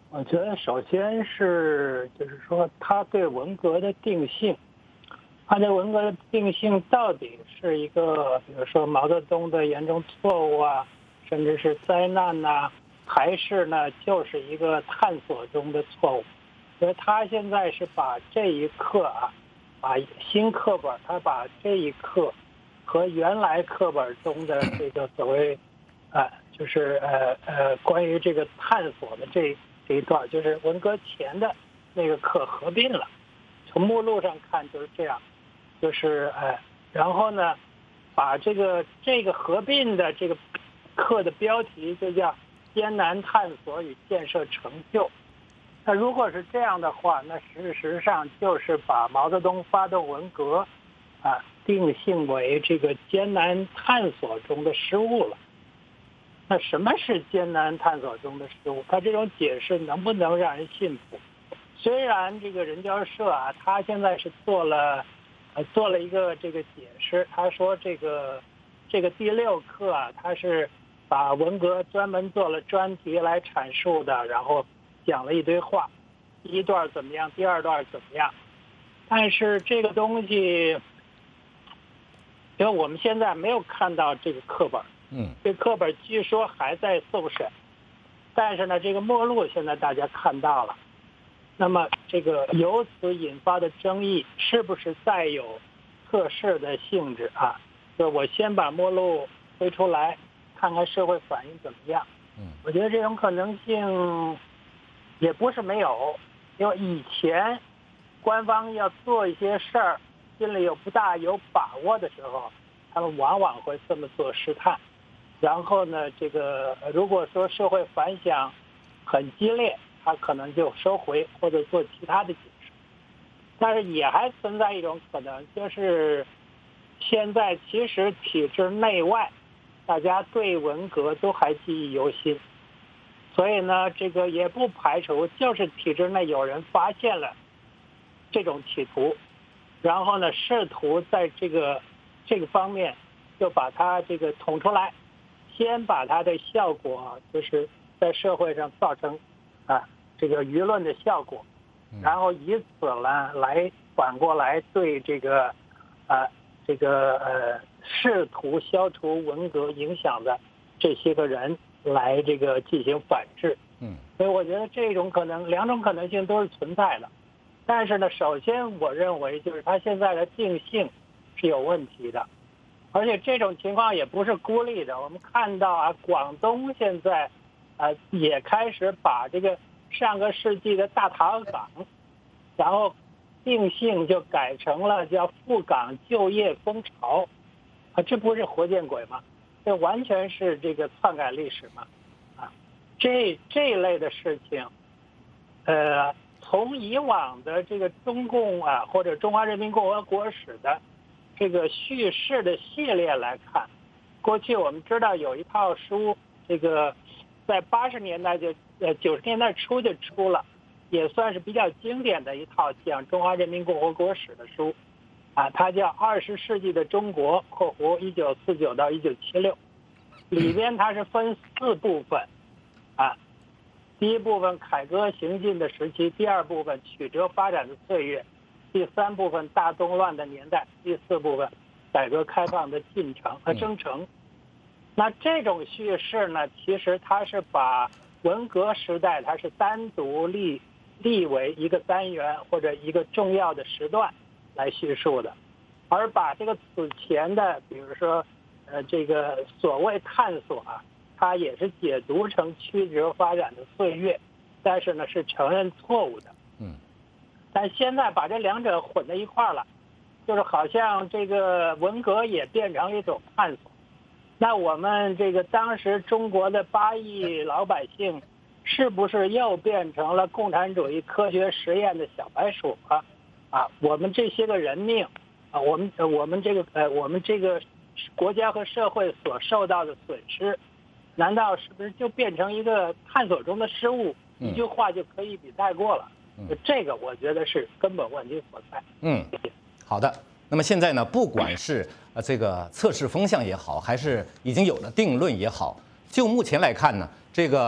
我觉得首先是就是说他对文革的定性，他对文革的定性到底是一个比如说毛泽东的严重错误啊，甚至是灾难呐、啊，还是呢就是一个探索中的错误？所以他现在是把这一课啊，把新课本，他把这一课和原来课本中的这个所谓啊，就是呃呃关于这个探索的这。这一段就是文革前的那个课合并了，从目录上看就是这样，就是呃，然后呢，把这个这个合并的这个课的标题就叫“艰难探索与建设成就”。那如果是这样的话，那事实上就是把毛泽东发动文革啊定性为这个艰难探索中的失误了。那什么是艰难探索中的失误？他这种解释能不能让人信服？虽然这个人教社啊，他现在是做了，呃，做了一个这个解释。他说这个这个第六课啊，他是把文革专门做了专题来阐述的，然后讲了一堆话，第一段怎么样，第二段怎么样。但是这个东西，因为我们现在没有看到这个课本。 嗯， 这课本据说还在送审，但是呢，这个目录现在大家看到了。那么，这个由此引发的争议是不是带有测试的性质啊？就我先把目录推出来，看看社会反应怎么样。 嗯， 我觉得这种可能性也不是没有，因为以前官方要做一些事儿，心里有不大有把握的时候，他们往往会这么做试探。然后呢，这个如果说社会反响很激烈，他可能就收回或者做其他的解释。但是也还存在一种可能，就是现在其实体制内外，大家对文革都还记忆犹新，所以呢，这个也不排除就是体制内有人发现了这种企图，然后呢，试图在这个这个方面就把它这个捅出来。先把它的效果，就是在社会上造成啊这个舆论的效果，然后以此呢来反过来对这个啊这个呃试图消除文革影响的这些个人来这个进行反制。 嗯， 所以我觉得这种可能两种可能性都是存在的，但是呢，首先我认为就是它现在的定性是有问题的。而且这种情况也不是孤立的，我们看到啊，广东现在，呃，也开始把这个上个世纪的大塘港，然后定性就改成了叫赴港就业风潮，啊，这不是活见鬼吗？这完全是这个篡改历史嘛，啊，这这一类的事情，呃，从以往的这个中共啊或者中华人民共和国史的。这个叙事的系列来看，过去我们知道有一套书，这个在八十年代就呃九十年代初就出了，也算是比较经典的一套讲中华人民共和国史的书，啊，它叫《二十世纪的中国（括弧一九四九到一九七六）》，里边它是分四部分，啊，第一部分凯歌行进的时期，第二部分曲折发展的岁月。第三部分大动乱的年代，第四部分改革开放的进程和征程。那这种叙事呢，其实它是把文革时代它是单独立立为一个单元或者一个重要的时段来叙述的，而把这个此前的，比如说呃这个所谓探索啊，它也是解读成曲折发展的岁月，但是呢是承认错误的。 嗯。 但现在把这两者混在一块儿了，就是好像这个文革也变成一种探索。那我们这个当时中国的八亿老百姓，是不是又变成了共产主义科学实验的小白鼠啊？啊，我们这些个人命啊，我们我们这个呃，我们这个国家和社会所受到的损失，难道是不是就变成一个探索中的失误？一句话就可以一笔带过了？ 嗯， 这个我觉得是根本问题所在。 嗯，好的。那么现在呢，不管是呃这个测试风向也好，还是已经有了定论也好，就目前来看呢，这个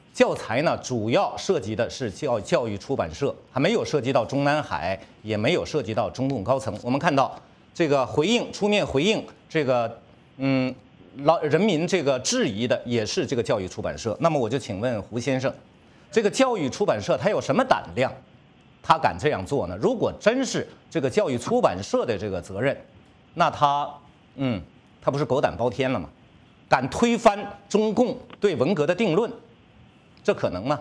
教材呢主要涉及的是教教育出版社，还没有涉及到中南海，也没有涉及到中共高层。我们看到这个回应出面回应这个嗯老人民这个质疑的也是这个教育出版社。那么我就请问胡先生，这个教育出版社他有什么胆量，他敢这样做呢？如果真是这个教育出版社的这个责任，那他嗯他不是狗胆包天了吗？敢推翻中共对文革的定论，这可能吗？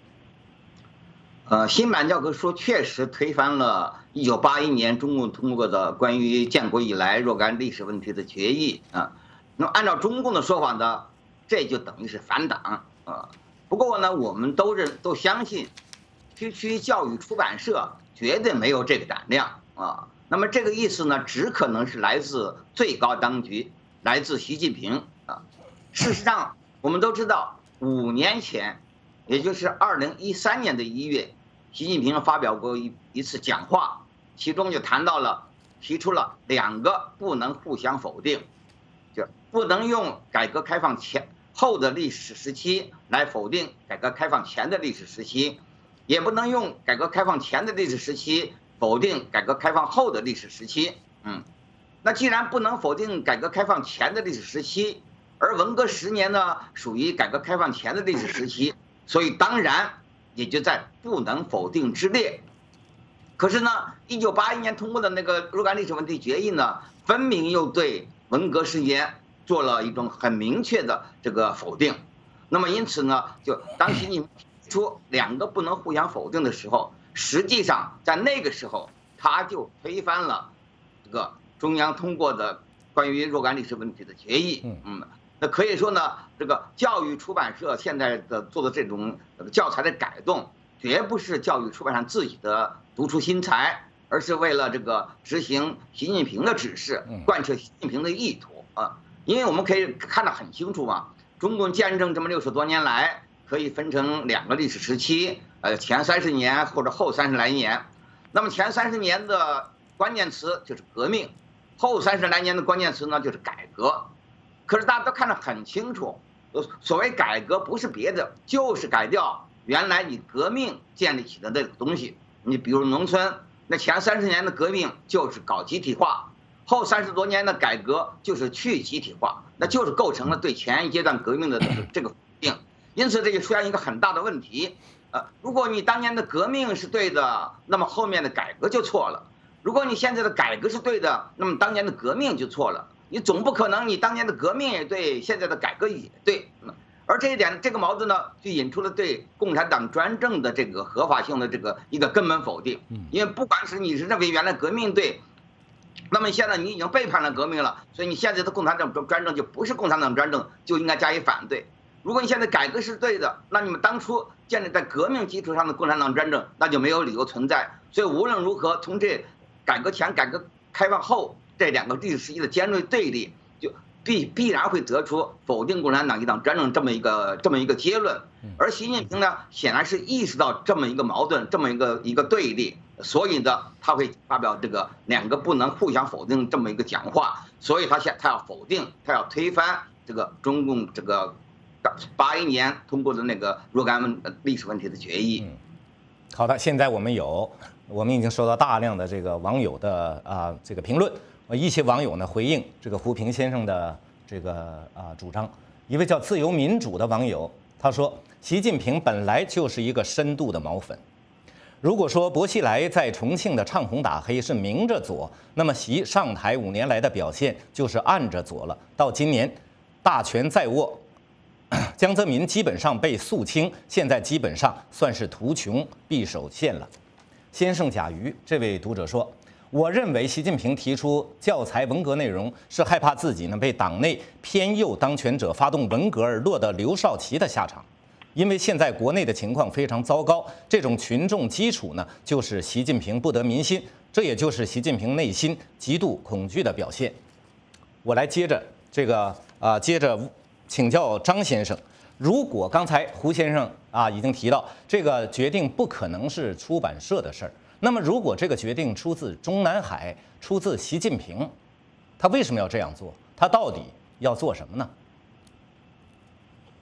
呃，新版教科书确实推翻了一九八一年中共通过的关于建国以来若干历史问题的决议啊。那么按照中共的说法呢，这就等于是反党啊。不过呢，我们都认都相信，区区教育出版社绝对没有这个胆量啊。那么这个意思呢，只可能是来自最高当局，来自习近平啊。事实上，我们都知道，五年前，也就是二零一三年的一月，习近平发表过一一次讲话，其中就谈到了，提出了两个不能互相否定，就不能用改革开放前后的历史时期来否定改革开放前的历史时期，也不能用改革开放前的历史时期否定改革开放后的历史时期。嗯，那既然不能否定改革开放前的历史时期，而文革十年呢属于改革开放前的历史时期，所以当然也就在不能否定之列。可是呢，一九八一年通过的那个若干历史问题决议呢，分明又对文革时间做了一种很明确的这个否定。那么因此呢，就当习近平提出两个不能互相否定的时候，实际上在那个时候他就推翻了这个中央通过的关于若干历史问题的决议。嗯，那可以说呢，这个教育出版社现在的做的这种教材的改动，绝不是教育出版社自己的独出心裁，而是为了这个执行习近平的指示，贯彻习近平的意图啊。因为我们可以看得很清楚嘛，中共建政这么六十多年来，可以分成两个历史时期，呃，前三十年或者后三十来年。那么前三十年的关键词就是革命，后三十来年的关键词呢就是改革。可是大家都看得很清楚，所谓改革不是别的，就是改掉原来你革命建立起的那个东西。你比如农村，那前三十年的革命就是搞集体化，后三十多年的改革就是去集体化，那就是构成了对前一阶段革命的这个否定。因此这就出现一个很大的问题，呃，如果你当年的革命是对的，那么后面的改革就错了；如果你现在的改革是对的，那么当年的革命就错了。你总不可能你当年的革命也对，现在的改革也对。而这一点，这个矛盾呢，就引出了对共产党专政的这个合法性的这个一个根本否定。因为不管是你是认为原来革命对，那么现在你已经背叛了革命了，所以你现在的共产党专政就不是共产党专政，就应该加以反对。如果你现在改革是对的，那你们当初建立在革命基础上的共产党专政，那就没有理由存在。所以无论如何，从这改革前、改革开放后这两个历史时期的尖锐对立，就必必然会得出否定共产党一党专政这么一个这么一个结论。而习近平呢，显然是意识到这么一个矛盾，这么一个一个对立，所以呢，他会发表这个两个不能互相否定这么一个讲话。所以他现他要否定，他要推翻这个中共这个八一年通过的那个若干问历史问题的决议。 嗯，好的，现在我们有，我们已经收到大量的这个网友的啊这个评论。一些网友呢回应这个胡平先生的这个啊主张。一位叫自由民主的网友他说，习近平本来就是一个深度的毛粉。如果说薄熙来在重庆的唱红打黑是明着左，那么习上台五年来的表现就是暗着左了。到今年大权在握，江泽民基本上被肃清，现在基本上算是图穷匕首现了。先生甲鱼这位读者说，我认为习近平提出教材文革内容是害怕自己呢被党内偏右当权者发动文革而落得刘少奇的下场。因为现在国内的情况非常糟糕，这种群众基础呢就是习近平不得民心，这也就是习近平内心极度恐惧的表现。我来接着这个啊、呃，接着请教张先生，如果刚才胡先生啊已经提到这个决定不可能是出版社的事儿。那么，如果这个决定出自中南海，出自习近平，他为什么要这样做？他到底要做什么呢？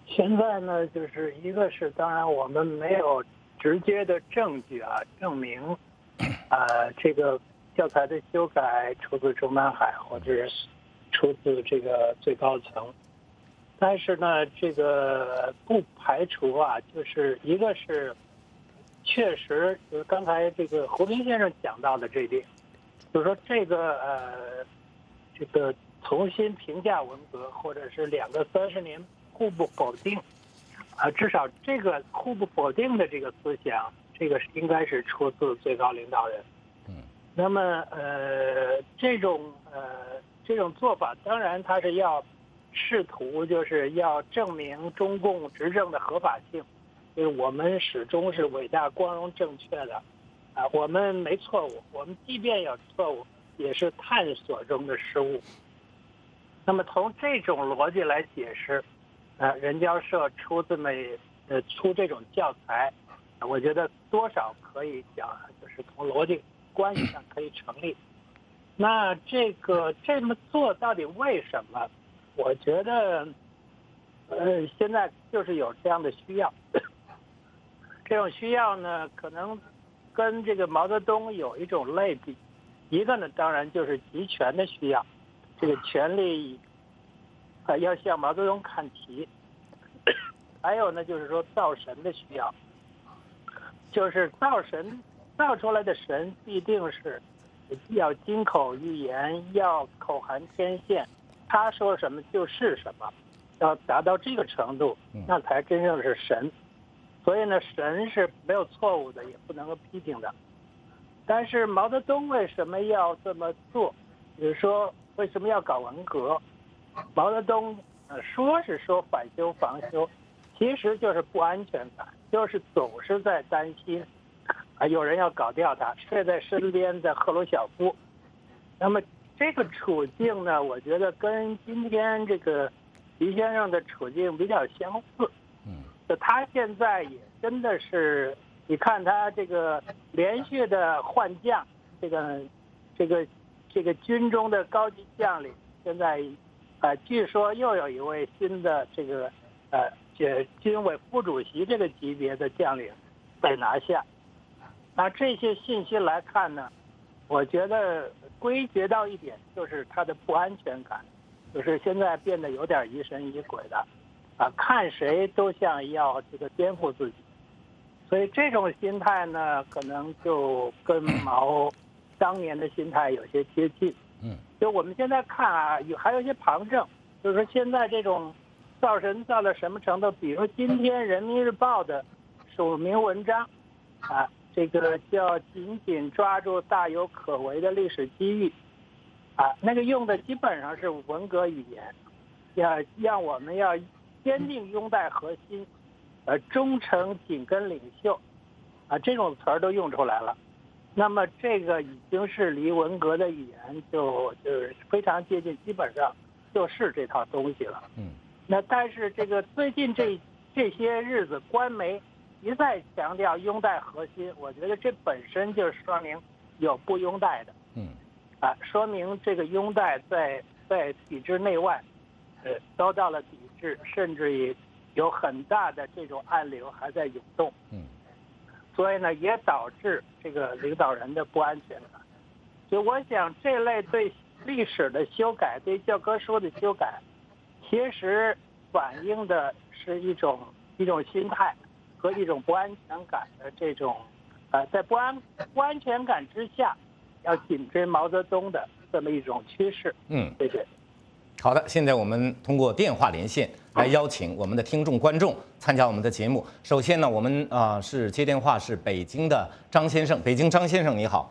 现在呢，就是一个是当然我们没有直接的证据啊，证明，呃，这个教材的修改出自中南海或者是出自这个最高层，但是呢，这个不排除啊，就是一个是确实就是刚才这个胡平先生讲到的这一点，就是说这个呃，这个重新评价文革或者是两个三十年互不否定，啊，至少这个互不否定的这个思想，这个是应该是出自最高领导人。嗯，那么呃，这种呃这种做法，当然它是要试图就是要证明中共执政的合法性，就是我们始终是伟大、光荣、正确的，啊，我们没错误，我们即便有错误，也是探索中的失误。那么从这种逻辑来解释。呃，人教社出这么呃出这种教材，我觉得多少可以讲，就是从逻辑关系上可以成立。那这个这么做到底为什么？我觉得，呃，现在就是有这样的需要。这种需要呢，可能跟这个毛泽东有一种类比。一个呢，当然就是集权的需要，这个权力。啊，要向毛泽东看齐。还有呢，就是说造神的需要，就是造神造出来的神必定是要金口玉言，要口含天线，他说什么就是什么，要达到这个程度，那才真正是神。所以呢，神是没有错误的，也不能够批评的。但是毛泽东为什么要这么做？比如说为什么要搞文革？毛泽东呃说是说反修防修，其实就是不安全感，就是总是在担心啊有人要搞掉他，睡在身边的赫鲁晓夫。那么这个处境呢，我觉得跟今天这个习先生的处境比较相似。嗯，就他现在也真的是，你看他这个连续的换将，这个这个这个军中的高级将领现在。呃，据说又有一位新的这个呃，军委副主席这个级别的将领被拿下。那这些信息来看呢，我觉得归结到一点，就是他的不安全感，就是现在变得有点疑神疑鬼的，啊，看谁都像要这个颠覆自己。所以这种心态呢，可能就跟毛当年的心态有些接近。嗯，就我们现在看啊，有还有一些旁证，就是说现在这种造神造到什么程度？比如今天《人民日报》的署名文章，啊，这个叫紧紧抓住大有可为的历史机遇，啊，那个用的基本上是文革语言，要让我们要坚定拥戴核心，呃，忠诚紧跟领袖，啊，这种词儿都用出来了。那么这个已经是离文革的语言就就是非常接近，基本上就是这套东西了。嗯。那但是这个最近这这些日子，官媒一再强调拥戴核心，我觉得这本身就说明有不拥戴的。嗯。啊，说明这个拥戴在在体制内外，呃，遭到了抵制，甚至于有很大的这种暗流还在涌动。嗯。所以呢，也导致这个领导人的不安全感。就我想，这类对历史的修改、对教科书的修改，其实反映的是一种一种心态和一种不安全感的这种，呃，在不安不安全感之下，要紧追毛泽东的这么一种趋势。嗯，谢谢。 好的，现在我们通过电话连线来邀请我们的听众观众参加我们的节目。首先呢，我们啊、呃、是接电话是北京的张先生，北京张先生你好。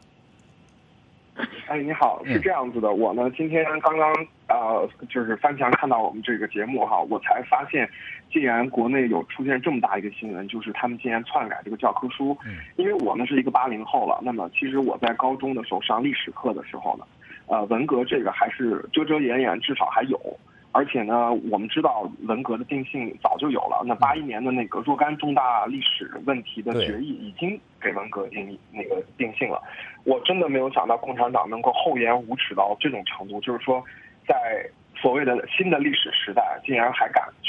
哎，你好，是这样子的，我呢今天刚刚呃就是翻墙看到我们这个节目哈，我才发现，竟然国内有出现这么大一个新闻，就是他们竟然篡改这个教科书。嗯，因为我呢是一个八零后了，那么其实我在高中的时候上历史课的时候呢。呃，文革这个还是遮遮掩掩，至少还有。而且呢，我们知道文革的定性早就有了。那八一年的那个若干重大历史问题的决议已经给文革定那个定性了。我真的没有想到共产党能够厚颜无耻到这种程度，就是说，在所谓的新的历史时代，竟然还敢去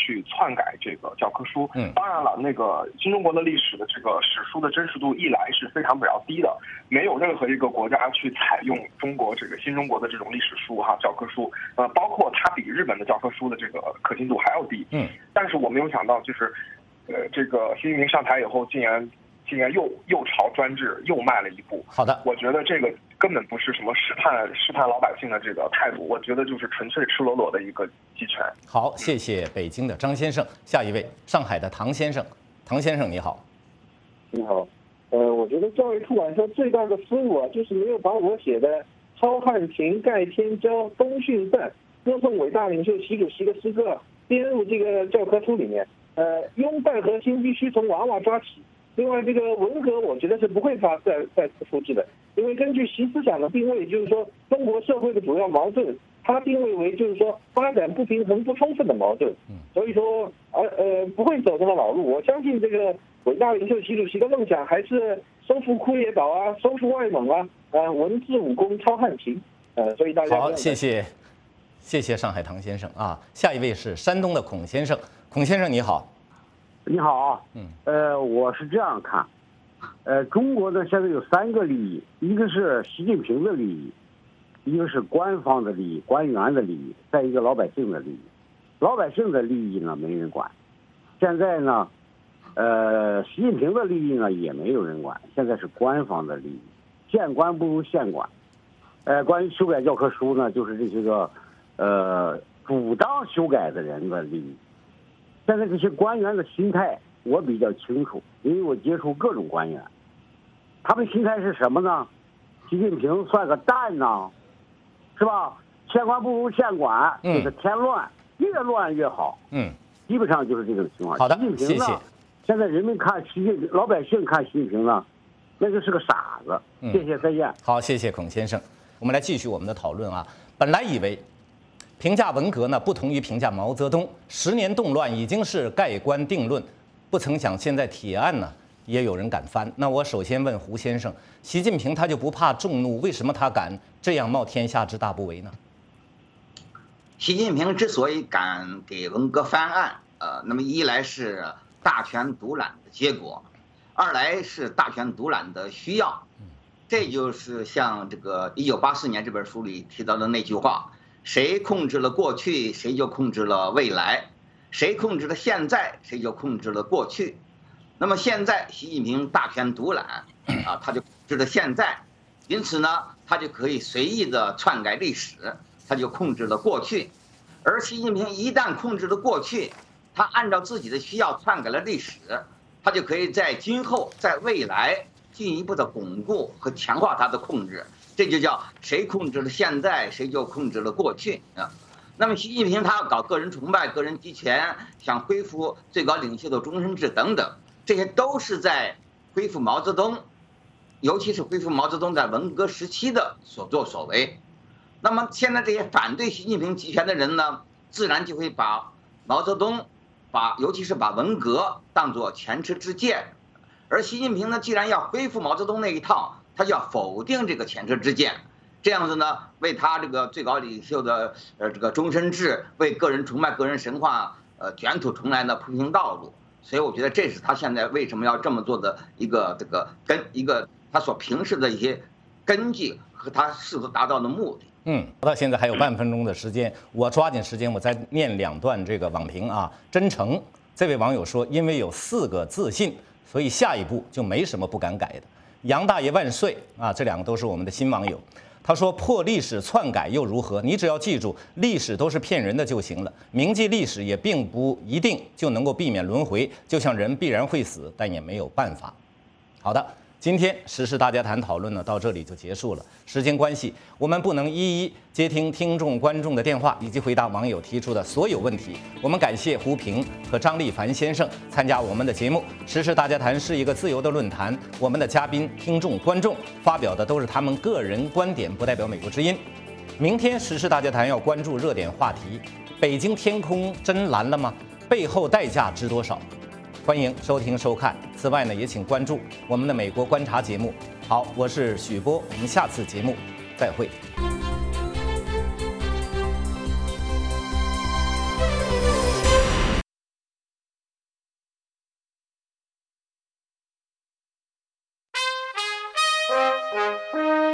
去篡改这个教科书。 嗯， 当然了，那个新中国的历史的这个史书的真实度一来是非常比较低的，没有任何一个国家去采用中国这个新中国的这种历史书哈教科书，呃，包括它比日本的教科书的这个可信度还要低。 嗯， 但是我没有想到，就是呃，这个习近平上台以后，竟然竟然又又朝专制又迈了一步。 好的， 我觉得这个根本不是什么试探试探老百姓的这个态度，我觉得就是纯粹赤裸裸的一个集权。 好，谢谢北京的张先生。下一位，上海的唐先生。唐先生你好。 你好，呃，我觉得教育出版社最大的失误啊，就是没有把我写的操汉秦、盖天骄、东训赞歌颂伟大领袖习主席的诗歌编入这个教科书里面。呃，拥戴核心必须从娃娃抓起。另外，这个文革我觉得是不会发再再次复制的，因为根据习思想的定位，就是说中国社会的主要矛盾，它定位为就是说发展不平衡、不充分的矛盾。所以说，呃呃，不会走这个老路。我相信这个伟大领袖习主席的梦想还是收复库页岛啊，收复外蒙啊，呃，文治武功超汉秦。呃，所以大家好，谢谢，谢谢上海唐先生啊。下一位是山东的孔先生。孔先生你好。 你好啊， 嗯， 呃，我是这样看，呃，中国呢现在有三个利益，一个是习近平的利益，一个是官方的利益、官员的利益，再一个老百姓的利益。老百姓的利益呢没人管，现在呢，呃，习近平的利益呢也没有人管，现在是官方的利益，见官不如县管。呃，关于修改教科书呢，就是这些个，呃，主张修改的人的利益。现在这些官员的心态我比较清楚，因为我接触各种官员，他们心态是什么呢？习近平算个蛋呢，是吧？县官不如县管，这个添乱，越乱越好。 嗯， 基本上就是这种情况。 好的， 习近平呢， 谢谢。 现在人们看习近平，老百姓看习近平呢，那就是个傻子。 嗯、 谢谢，再见。 好，谢谢孔先生。我们来继续我们的讨论啊。本来以为评价文革呢，不同于评价毛泽东，十年动乱已经是盖棺定论，不曾想现在铁案呢也有人敢翻。那我首先问胡先生，习近平他就不怕众怒，为什么他敢这样冒天下之大不韪呢？ 习近平之所以敢给文革翻案，呃，那么一来是大权独揽的结果，二来是大权独揽的需要。这就是像这个一九八四年这本书里提到的那句话。谁控制了过去，谁就控制了未来；谁控制了现在，谁就控制了过去。那么现在，习近平大权独揽，啊，他就控制了现在，因此呢，他就可以随意的篡改历史，他就控制了过去。而习近平一旦控制了过去，他按照自己的需要篡改了历史，他就可以在今后、在未来进一步的巩固和强化他的控制。这就叫谁控制了现在，谁就控制了过去啊。那么习近平他要搞个人崇拜、个人集权，想恢复最高领袖的终身制等等，这些都是在恢复毛泽东，尤其是恢复毛泽东在文革时期的所作所为。那么现在这些反对习近平集权的人呢，自然就会把毛泽东，把尤其是把文革当作前车之鉴，而习近平呢，既然要恢复毛泽东那一套，他就要否定这个前车之鉴，这样子呢，为他这个最高领袖的呃这个终身制，为个人崇拜、个人神话呃卷土重来的铺平道路。所以我觉得这是他现在为什么要这么做的一个这个根一个他所平视的一些根据和他试图达到的目的。 嗯，到现在还有半分钟的时间，我抓紧时间，我再念两段这个网评啊。真诚这位网友说，因为有四个自信，所以下一步就没什么不敢改的。杨大爷万岁啊！这两个都是我们的新网友。他说破历史篡改又如何？你只要记住，历史都是骗人的就行了。铭记历史也并不一定就能够避免轮回，就像人必然会死，但也没有办法。好的。今天时事大家谈讨论呢，到这里就结束了。时间关系，我们不能一一接听听众、观众的电话，以及回答网友提出的所有问题。我们感谢胡平和张立凡先生参加我们的节目。时事大家谈是一个自由的论坛，我们的嘉宾、听众、观众发表的都是他们个人观点，不代表美国之音。明天时事大家谈要关注热点话题：北京天空真蓝了吗？背后代价值多少？欢迎收听收看。此外呢，也请关注我们的美国观察节目。好，我是许波，我们下次节目再会。